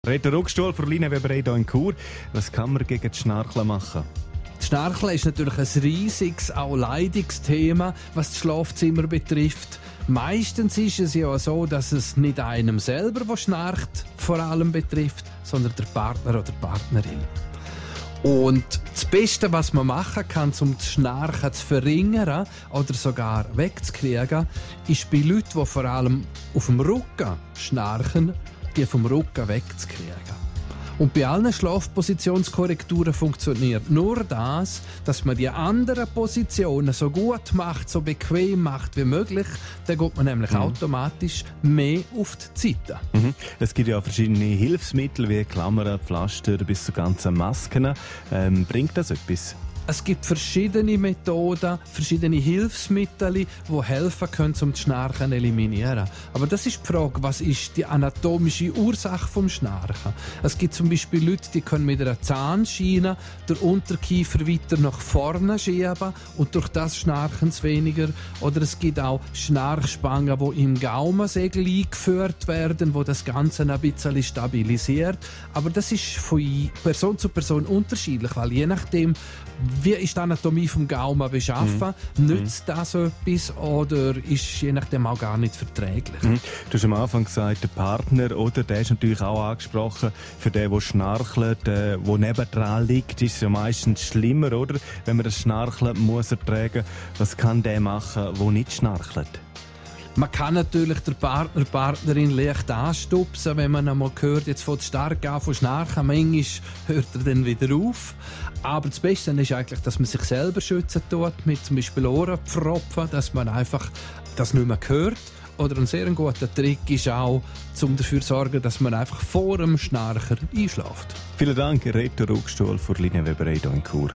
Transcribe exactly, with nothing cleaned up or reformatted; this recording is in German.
Reto Ruckstuhl für Line Weber hier in Chur. Was kann man gegen das Schnarchen machen? Das Schnarchen ist natürlich ein riesiges, auch Leidungsthema, was das Schlafzimmer betrifft. Meistens ist es ja so, dass es nicht einem selber, der schnarcht, vor allem betrifft, sondern der Partner oder die Partnerin. Und das Beste, was man machen kann, um das Schnarchen zu verringern oder sogar wegzukriegen, ist bei Leuten, die vor allem auf dem Rücken schnarchen, die vom Rücken wegzukriegen. Und bei allen Schlafpositionskorrekturen funktioniert nur das, dass man die anderen Positionen so gut macht, so bequem macht wie möglich. Dann geht man nämlich mhm. automatisch mehr auf die Seite. Mhm. Es gibt ja auch verschiedene Hilfsmittel wie Klammern, Pflaster bis zu ganzen Masken. Ähm, bringt das etwas? Es gibt verschiedene Methoden, verschiedene Hilfsmittel, die helfen können, um das Schnarchen zu eliminieren. Aber das ist die Frage, was ist die anatomische Ursache vom Schnarchen? Es gibt zum Beispiel Leute, die können mit einer Zahnschiene den Unterkiefer weiter nach vorne schieben und durch das schnarchen sie weniger. Oder es gibt auch Schnarchspangen, die im Gaumensegel eingeführt werden, wo das Ganze ein bisschen stabilisiert. Aber das ist von Person zu Person unterschiedlich, weil je nachdem, wie ist die Anatomie vom Gaumen beschaffen? Mhm. Nützt das etwas oder ist je nachdem auch gar nicht verträglich? Mhm. Du hast am Anfang gesagt, der Partner, oder? Der ist natürlich auch angesprochen. Für den, der schnarchelt, der nebendran liegt, ist es ja meistens schlimmer, oder? Wenn man das Schnarchen muss ertragen, was kann der machen, der nicht schnarchelt? Man kann natürlich den Partner, die Partnerin leicht anstupsen, wenn man einmal hört, jetzt fängt es stark an von Schnarchen. Manchmal hört er dann wieder auf. Aber das Beste ist eigentlich, dass man sich selber schützen tut, mit zum Beispiel Ohrenpfropfen, dass man einfach das nicht mehr hört. Oder ein sehr guter Trick ist auch, um dafür zu sorgen, dass man einfach vor dem Schnarcher einschläft. Vielen Dank, Reto Ruckstuhl für Line Weber hier in Chur.